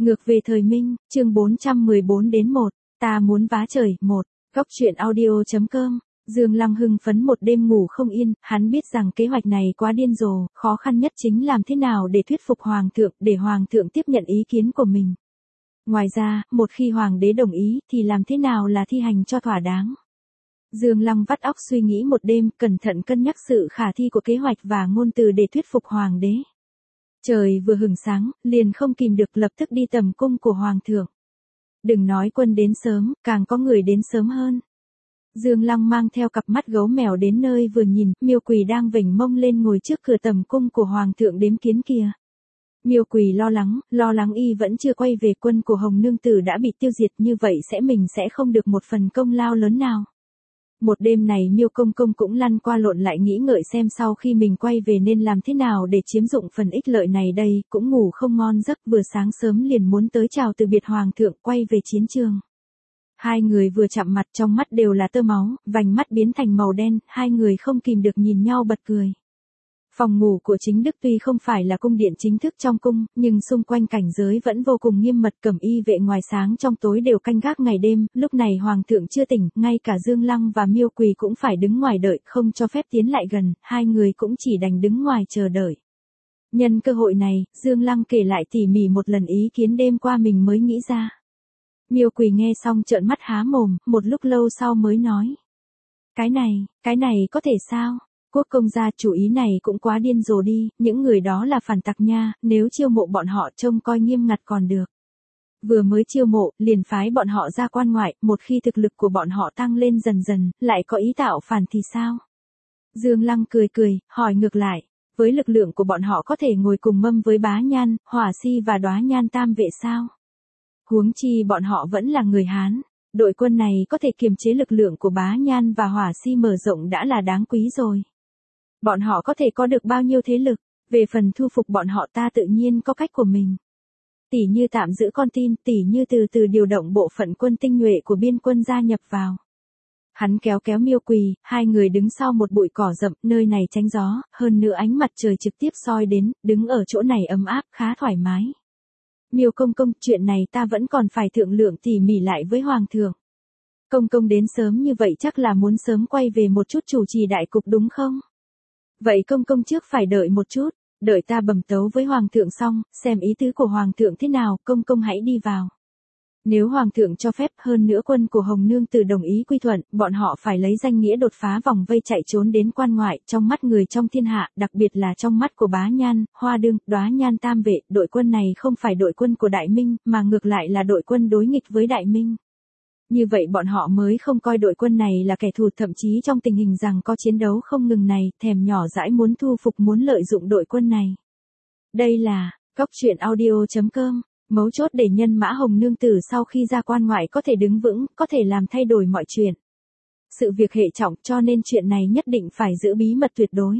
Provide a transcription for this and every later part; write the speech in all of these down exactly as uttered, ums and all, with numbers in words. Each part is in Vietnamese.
Ngược về thời Minh, chương bốn trăm mười bốn đến một, ta muốn vá trời, một, góc truyện audio.com. Dương Lăng hưng phấn một đêm ngủ không yên, hắn biết rằng kế hoạch này quá điên rồ, khó khăn nhất chính làm thế nào để thuyết phục Hoàng thượng, để Hoàng thượng tiếp nhận ý kiến của mình. Ngoài ra, một khi Hoàng đế đồng ý, thì làm thế nào là thi hành cho thỏa đáng. Dương Lăng vắt óc suy nghĩ một đêm, cẩn thận cân nhắc sự khả thi của kế hoạch và ngôn từ để thuyết phục Hoàng đế. Trời vừa hửng sáng, liền không kìm được lập tức đi tầm cung của Hoàng thượng. Đừng nói quân đến sớm, càng có người đến sớm hơn. Dương Lăng mang theo cặp mắt gấu mèo đến nơi vừa nhìn, Miêu Quỳ đang vểnh mông lên ngồi trước cửa tầm cung của Hoàng thượng đếm kiến kìa. Miêu Quỳ lo lắng, lo lắng y vẫn chưa quay về, quân của Hồng Nương Tử đã bị tiêu diệt, như vậy sẽ mình sẽ không được một phần công lao lớn nào. Một đêm này Miêu Công Công cũng lăn qua lộn lại nghĩ ngợi xem sau khi mình quay về nên làm thế nào để chiếm dụng phần ích lợi này đây, cũng ngủ không ngon giấc, vừa sáng sớm liền muốn tới chào từ biệt Hoàng thượng, quay về chiến trường. Hai người vừa chạm mặt trong mắt đều là tơ máu, vành mắt biến thành màu đen, hai người không kìm được nhìn nhau bật cười. Phòng ngủ của Chính Đức tuy không phải là cung điện chính thức trong cung, nhưng xung quanh cảnh giới vẫn vô cùng nghiêm mật, cẩm y vệ ngoài sáng trong tối đều canh gác ngày đêm, lúc này Hoàng thượng chưa tỉnh, ngay cả Dương Lăng và Miêu Quỳ cũng phải đứng ngoài đợi, không cho phép tiến lại gần, hai người cũng chỉ đành đứng ngoài chờ đợi. Nhân cơ hội này, Dương Lăng kể lại tỉ mỉ một lần ý kiến đêm qua mình mới nghĩ ra. Miêu Quỳ nghe xong trợn mắt há mồm, một lúc lâu sau mới nói. Cái này, cái này có thể sao? Quốc công gia chủ ý này cũng quá điên rồ đi, những người đó là phản tặc nha, nếu chiêu mộ bọn họ trông coi nghiêm ngặt còn được. Vừa mới chiêu mộ, liền phái bọn họ ra quan ngoại, một khi thực lực của bọn họ tăng lên dần dần, lại có ý tạo phản thì sao? Dương Lăng cười cười, hỏi ngược lại, với lực lượng của bọn họ có thể ngồi cùng mâm với Bá Nhan, Hỏa Si và Đóa Nhan Tam Vệ sao? Huống chi bọn họ vẫn là người Hán, đội quân này có thể kiềm chế lực lượng của Bá Nhan và Hỏa Si mở rộng đã là đáng quý rồi. Bọn họ có thể có được bao nhiêu thế lực, về phần thu phục bọn họ ta tự nhiên có cách của mình. Tỷ như tạm giữ con tin, tỷ như từ từ điều động bộ phận quân tinh nhuệ của biên quân gia nhập vào. Hắn kéo kéo Miêu Quỳ, hai người đứng sau một bụi cỏ rậm, nơi này tránh gió, hơn nữa ánh mặt trời trực tiếp soi đến, đứng ở chỗ này ấm áp, khá thoải mái. Miêu Công Công, chuyện này ta vẫn còn phải thượng lượng tỉ mỉ lại với Hoàng thượng. Công Công đến sớm như vậy chắc là muốn sớm quay về một chút chủ trì đại cục đúng không? Vậy Công Công trước phải đợi một chút, đợi ta bẩm tấu với Hoàng thượng xong, xem ý tứ của Hoàng thượng thế nào, Công Công hãy đi vào. Nếu Hoàng thượng cho phép, hơn nữa quân của Hồng Nương Tử đồng ý quy thuận, bọn họ phải lấy danh nghĩa đột phá vòng vây chạy trốn đến quan ngoại, trong mắt người trong thiên hạ, đặc biệt là trong mắt của Bá Nhan, Hoa Đương, Đóa Nhan Tam Vệ, đội quân này không phải đội quân của Đại Minh, mà ngược lại là đội quân đối nghịch với Đại Minh. Như vậy bọn họ mới không coi đội quân này là kẻ thù, thậm chí trong tình hình rằng có chiến đấu không ngừng này, thèm nhỏ dãi muốn thu phục, muốn lợi dụng đội quân này. Đây là, góc truyện audio.com. Mấu chốt để nhân mã Hồng Nương Tử sau khi ra quan ngoại có thể đứng vững, có thể làm thay đổi mọi chuyện. Sự việc hệ trọng cho nên chuyện này nhất định phải giữ bí mật tuyệt đối.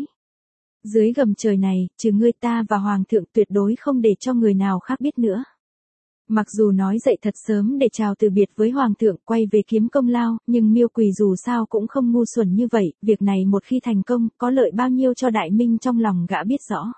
Dưới gầm trời này, trừ ngươi ta và Hoàng thượng tuyệt đối không để cho người nào khác biết nữa. Mặc dù nói dậy thật sớm để chào từ biệt với Hoàng thượng, quay về kiếm công lao, nhưng Miêu Quỳ dù sao cũng không ngu xuẩn như vậy, việc này một khi thành công, có lợi bao nhiêu cho Đại Minh trong lòng gã biết rõ.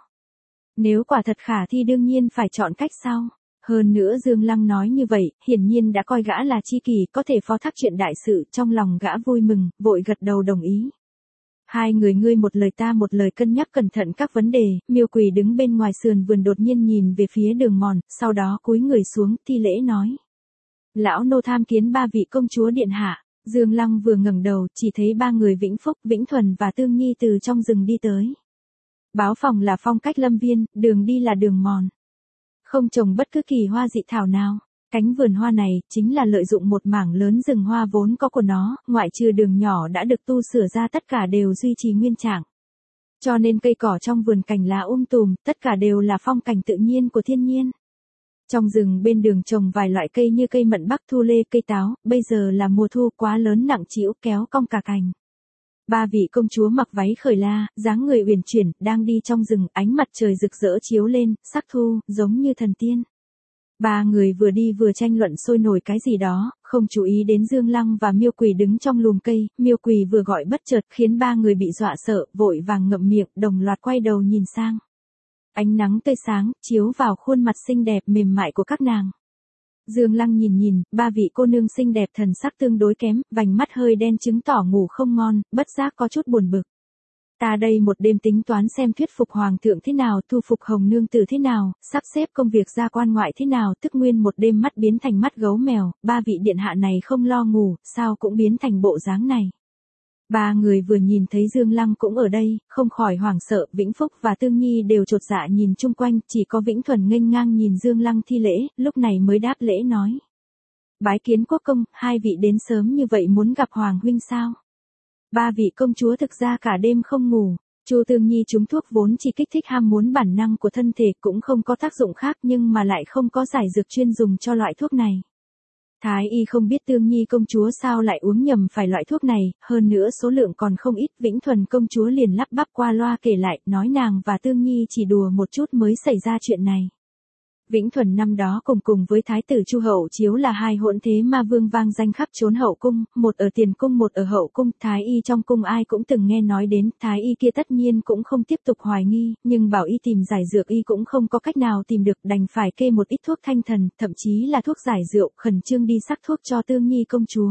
Nếu quả thật khả thi đương nhiên phải chọn cách sau. Hơn nữa Dương Lăng nói như vậy, hiển nhiên đã coi gã là chi kỷ, có thể phó thác chuyện đại sự, trong lòng gã vui mừng, vội gật đầu đồng ý. Hai người ngươi một lời ta một lời cân nhắc cẩn thận các vấn đề, Miêu Quỳ đứng bên ngoài sườn vườn đột nhiên nhìn về phía đường mòn, sau đó cúi người xuống, thi lễ nói. Lão nô tham kiến ba vị công chúa điện hạ. Dương Lăng vừa ngẩng đầu, chỉ thấy ba người Vĩnh Phúc, Vĩnh Thuần và Tương Nhi từ trong rừng đi tới. Báo phòng là phong cách lâm viên, đường đi là đường mòn. Không trồng bất cứ kỳ hoa dị thảo nào. Cánh vườn hoa này chính là lợi dụng một mảng lớn rừng hoa vốn có của nó, ngoại trừ đường nhỏ đã được tu sửa ra tất cả đều duy trì nguyên trạng. Cho nên cây cỏ trong vườn cành lá um tùm, tất cả đều là phong cảnh tự nhiên của thiên nhiên. Trong rừng bên đường trồng vài loại cây như cây mận bắc, thu lê, cây táo, bây giờ là mùa thu quá lớn nặng trĩu kéo cong cả cành. Ba vị công chúa mặc váy khởi la, dáng người uyển chuyển, đang đi trong rừng, ánh mặt trời rực rỡ chiếu lên, sắc thu, giống như thần tiên. Ba người vừa đi vừa tranh luận sôi nổi cái gì đó, không chú ý đến Dương Lăng và Miêu Quỳ đứng trong lùm cây, Miêu Quỳ vừa gọi bất chợt khiến ba người bị dọa sợ, vội vàng ngậm miệng, đồng loạt quay đầu nhìn sang. Ánh nắng tươi sáng, chiếu vào khuôn mặt xinh đẹp mềm mại của các nàng. Dương Lăng nhìn nhìn, ba vị cô nương xinh đẹp thần sắc tương đối kém, vành mắt hơi đen chứng tỏ ngủ không ngon, bất giác có chút buồn bực. Ta đây một đêm tính toán xem thuyết phục hoàng thượng thế nào, thu phục hồng nương tử thế nào, sắp xếp công việc ra quan ngoại thế nào, tức nguyên một đêm mắt biến thành mắt gấu mèo, ba vị điện hạ này không lo ngủ, sao cũng biến thành bộ dáng này. Ba người vừa nhìn thấy Dương Lăng cũng ở đây, không khỏi hoảng sợ, Vĩnh Phúc và Tương Nhi đều chột dạ nhìn chung quanh, chỉ có Vĩnh Thuần nghênh ngang nhìn Dương Lăng thi lễ, lúc này mới đáp lễ nói. Bái kiến quốc công, hai vị đến sớm như vậy muốn gặp Hoàng huynh sao? Ba vị công chúa thực ra cả đêm không ngủ, Chu Tương Nhi trúng thuốc vốn chỉ kích thích ham muốn bản năng của thân thể cũng không có tác dụng khác nhưng mà lại không có giải dược chuyên dùng cho loại thuốc này. Thái y không biết Tương Nhi công chúa sao lại uống nhầm phải loại thuốc này, hơn nữa số lượng còn không ít, Vĩnh Thuần công chúa liền lắp bắp qua loa kể lại, nói nàng và Tương Nhi chỉ đùa một chút mới xảy ra chuyện này. Vĩnh Thuần năm đó cùng cùng với Thái tử Chu Hậu Chiếu là hai hỗn thế ma vương vang danh khắp trốn hậu cung, một ở tiền cung một ở hậu cung, Thái y trong cung ai cũng từng nghe nói đến, Thái y kia tất nhiên cũng không tiếp tục hoài nghi, nhưng bảo y tìm giải dược y cũng không có cách nào tìm được, đành phải kê một ít thuốc thanh thần, thậm chí là thuốc giải rượu, khẩn trương đi sắc thuốc cho Tương Nhi công chúa.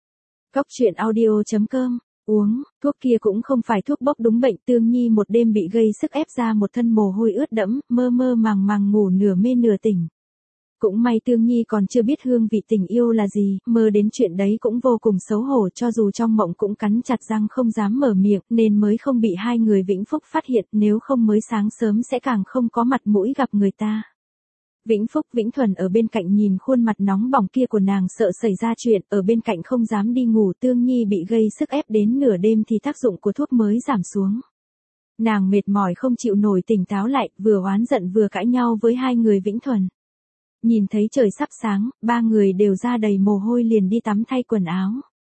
Góc truyện audio chấm com Uống, thuốc kia cũng không phải thuốc bốc đúng bệnh, Tương Nhi một đêm bị gây sức ép ra một thân mồ hôi ướt đẫm, mơ mơ màng màng ngủ nửa mê nửa tỉnh. Cũng may Tương Nhi còn chưa biết hương vị tình yêu là gì, mơ đến chuyện đấy cũng vô cùng xấu hổ, cho dù trong mộng cũng cắn chặt răng không dám mở miệng, nên mới không bị hai người Vĩnh Phúc phát hiện, nếu không mới sáng sớm sẽ càng không có mặt mũi gặp người ta. Vĩnh Phúc Vĩnh Thuần ở bên cạnh nhìn khuôn mặt nóng bỏng kia của nàng sợ xảy ra chuyện, ở bên cạnh không dám đi ngủ, Tương Nhi bị gây sức ép đến nửa đêm thì tác dụng của thuốc mới giảm xuống. Nàng mệt mỏi không chịu nổi tỉnh táo lại, vừa oán giận vừa cãi nhau với hai người Vĩnh Thuần. Nhìn thấy trời sắp sáng, ba người đều ra đầy mồ hôi liền đi tắm thay quần áo.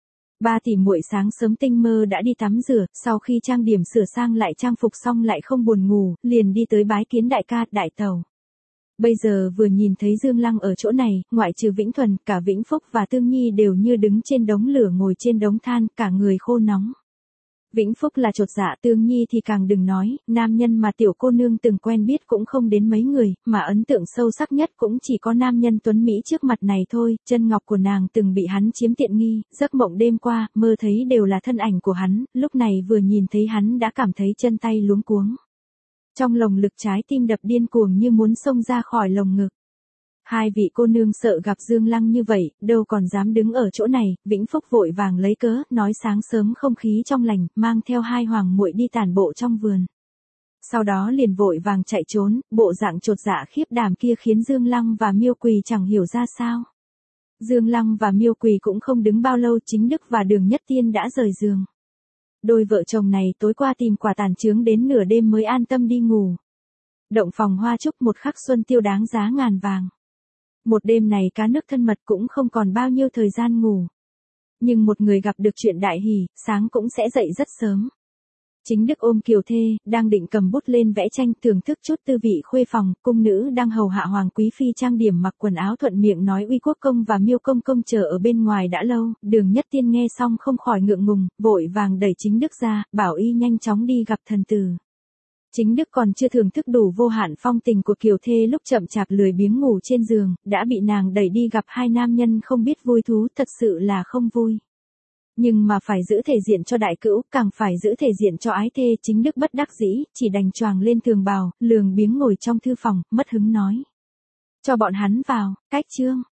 Ba tỷ muội sáng sớm tinh mơ đã đi tắm rửa, sau khi trang điểm sửa sang lại trang phục xong lại không buồn ngủ, liền đi tới bái kiến đại ca, đại tẩu. Bây giờ vừa nhìn thấy Dương Lăng ở chỗ này, ngoại trừ Vĩnh Thuần, cả Vĩnh Phúc và Tương Nhi đều như đứng trên đống lửa ngồi trên đống than, cả người khô nóng. Vĩnh Phúc là chột dạ, Tương Nhi thì càng đừng nói, nam nhân mà tiểu cô nương từng quen biết cũng không đến mấy người, mà ấn tượng sâu sắc nhất cũng chỉ có nam nhân tuấn Mỹ trước mặt này thôi, chân ngọc của nàng từng bị hắn chiếm tiện nghi, giấc mộng đêm qua, mơ thấy đều là thân ảnh của hắn, lúc này vừa nhìn thấy hắn đã cảm thấy chân tay luống cuống. Trong lồng ngực trái tim đập điên cuồng như muốn xông ra khỏi lồng ngực. Hai vị cô nương sợ gặp Dương Lăng như vậy, đâu còn dám đứng ở chỗ này, Vĩnh Phúc vội vàng lấy cớ, nói sáng sớm không khí trong lành, mang theo hai hoàng muội đi tản bộ trong vườn. Sau đó liền vội vàng chạy trốn, bộ dạng chột dạ khiếp đảm kia khiến Dương Lăng và Miêu Quỳ chẳng hiểu ra sao. Dương Lăng và Miêu Quỳ cũng không đứng bao lâu, Chính Đức và Đường Nhất Tiên đã rời giường. Đôi vợ chồng này tối qua tìm quả tàn trướng đến nửa đêm mới an tâm đi ngủ. Động phòng hoa trúc một khắc xuân tiêu đáng giá ngàn vàng. Một đêm này cá nước thân mật cũng không còn bao nhiêu thời gian ngủ. Nhưng một người gặp được chuyện đại hỷ, sáng cũng sẽ dậy rất sớm. Chính Đức ôm Kiều Thê, đang định cầm bút lên vẽ tranh thưởng thức chút tư vị khuê phòng, cung nữ đang hầu hạ Hoàng Quý Phi trang điểm mặc quần áo thuận miệng nói Uy Quốc Công và Miêu Công Công chờ ở bên ngoài đã lâu, Đường Nhất Tiên nghe xong không khỏi ngượng ngùng, vội vàng đẩy Chính Đức ra, bảo y nhanh chóng đi gặp thần tử. Chính Đức còn chưa thưởng thức đủ vô hạn phong tình của Kiều Thê lúc chậm chạp lười biếng ngủ trên giường, đã bị nàng đẩy đi gặp hai nam nhân không biết vui thú, thật sự là không vui. Nhưng mà phải giữ thể diện cho đại cữu, càng phải giữ thể diện cho ái thê, Chính Đức bất đắc dĩ, chỉ đành choàng lên thường bào, lường biếng ngồi trong thư phòng, mất hứng nói. Cho bọn hắn vào, cách chương.